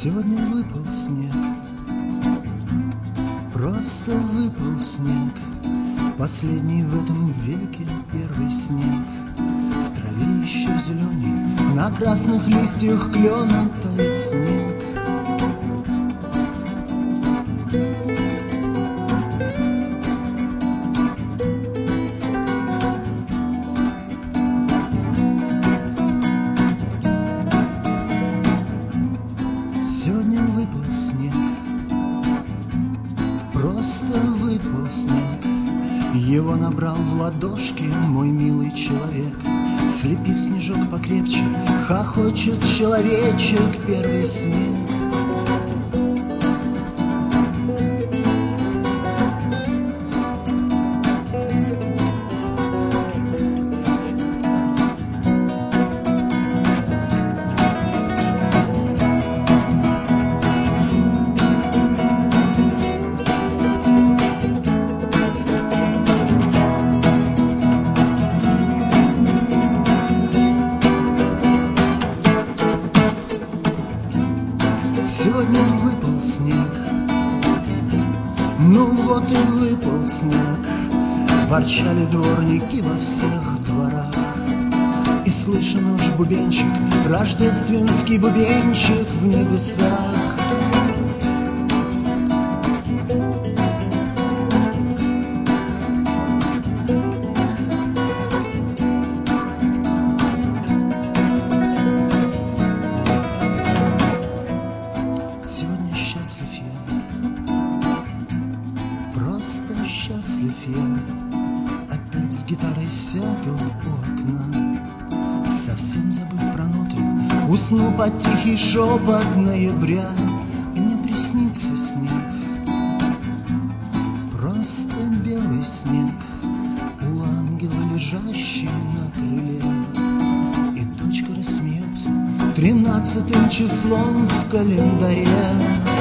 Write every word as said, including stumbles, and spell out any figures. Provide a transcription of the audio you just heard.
Сегодня выпал снег, просто выпал снег, последний в этом веке первый снег. В траве еще зеленый, на красных листьях клена тает снег. Сегодня выпал снег, просто выпал снег. Его набрал в ладошки мой милый человек. Слепив снежок покрепче, хохочет человечек первый снег. Сегодня выпал снег, ну вот и выпал снег. Ворчали дворники во всех дворах, и слышен уж бубенчик, рождественский бубенчик в небесах. Сегодня счастлив я, просто счастлив я. Опять с гитарой сяду у окна, совсем забыв про ноты, усну под тихий шепот ноября. И мне приснится снег, просто белый снег, у ангела, лежащий на крыле. И дочка рассмеется тринадцатым числом в календаре.